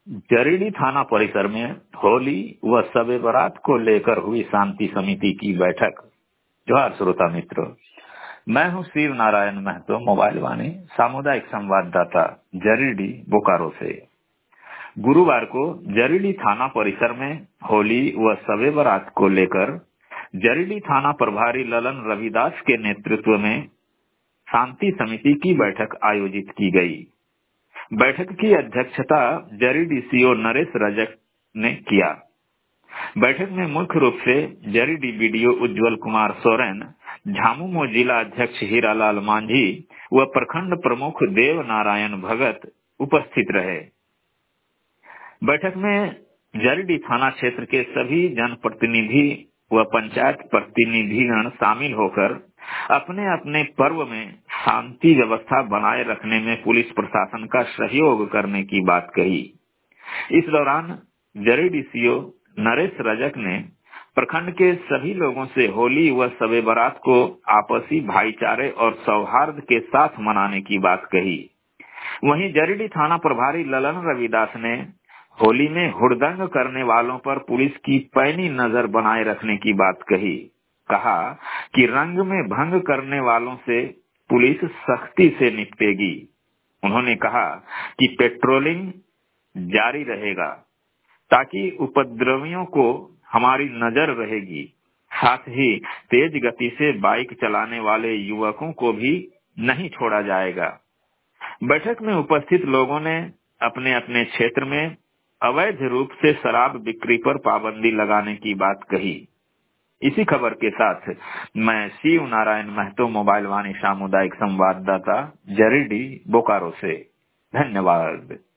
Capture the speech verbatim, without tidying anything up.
जरीडी थाना परिसर में होली व शबे बारात को लेकर हुई शांति समिति की बैठक। जोहार श्रोता मित्रों, मैं हूं शिव नारायण महतो, मोबाइल वाणी सामुदायिक संवाददाता जरीडी बोकारो से। गुरुवार को जरीडी थाना परिसर में होली व शबे बारात को लेकर जरीडी थाना प्रभारी ललन रविदास के नेतृत्व में शांति समिति की बैठक आयोजित की गई। बैठक की अध्यक्षता जरीडी सीओ नरेश रजक ने किया। बैठक में मुख्य रूप से जरीडी बीडीओ उज्जवल कुमार सोरेन, झामुमो जिला अध्यक्ष हीरालाल मांझी व प्रखंड प्रमुख देव नारायण भगत उपस्थित रहे। बैठक में जरीडी थाना क्षेत्र के सभी जनप्रतिनिधि व पंचायत प्रतिनिधिगण शामिल होकर अपने अपने पर्व में शांति व्यवस्था बनाए रखने में पुलिस प्रशासन का सहयोग करने की बात कही। इस दौरान जरीडी सीओ नरेश रजक ने प्रखंड के सभी लोगों से होली व शबे बारात को आपसी भाईचारे और सौहार्द के साथ मनाने की बात कही। वहीं जरीडी थाना प्रभारी ललन रविदास ने होली में हुड़दंग करने वालों पर पुलिस की पैनी नजर बनाए रखने की बात कही। कहा कि रंग में भंग करने वालों से पुलिस सख्ती से निपटेगी। उन्होंने कहा कि पेट्रोलिंग जारी रहेगा ताकि उपद्रवियों को हमारी नजर रहेगी। साथ ही तेज गति से बाइक चलाने वाले युवकों को भी नहीं छोड़ा जाएगा। बैठक में उपस्थित लोगों ने अपने अपने क्षेत्र में अवैध रूप से शराब बिक्री पर पाबंदी लगाने की बात कही। इसी खबर के साथ मैं शिव नारायण महतो, मोबाइल वाणी सामुदायिक संवाददाता जरीडी बोकारो से। धन्यवाद।